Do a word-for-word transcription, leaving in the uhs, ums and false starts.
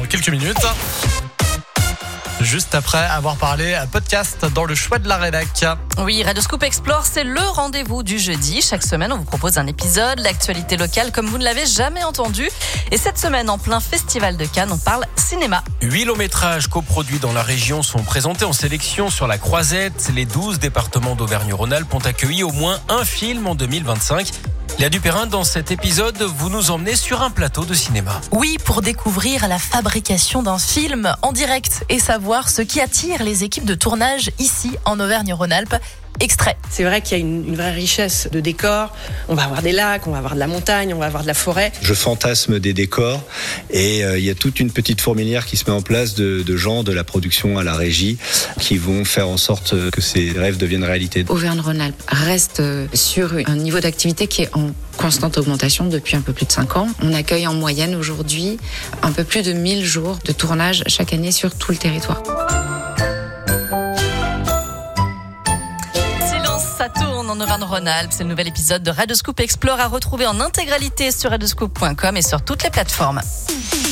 quelques minutes. Juste après avoir parlé à podcast dans le choix de la rédac. Oui, Radioscoop Explore, c'est le rendez-vous du jeudi. Chaque semaine, on vous propose un épisode, l'actualité locale comme vous ne l'avez jamais entendu. Et cette semaine, en plein festival de Cannes, on parle cinéma. Huit longs métrages coproduits dans la région sont présentés en sélection sur la Croisette. Les douze départements d'Auvergne-Rhône-Alpes ont accueilli au moins un film en deux mille vingt-cinq. Léa Dupérin, dans cet épisode, vous nous emmenez sur un plateau de cinéma. Oui, pour découvrir la fabrication d'un film en direct et savoir ce qui attire les équipes de tournage ici en Auvergne-Rhône-Alpes. Extrait. C'est vrai qu'il y a une, une vraie richesse de décors. On va avoir des lacs, on va avoir de la montagne, on va avoir de la forêt. Je fantasme des décors et euh, il y a toute une petite fourmilière qui se met en place de, de gens de la production à la régie qui vont faire en sorte que ces rêves deviennent réalité. Auvergne-Rhône-Alpes reste sur un niveau d'activité qui est en constante augmentation depuis un peu plus de cinq ans. On accueille en moyenne aujourd'hui un peu plus de mille jours de tournage chaque année sur tout le territoire. Ça tourne en Auvergne-Rhône-Alpes. C'est le nouvel épisode de Radioscoop Explore à retrouver en intégralité sur radioscoop point com et sur toutes les plateformes.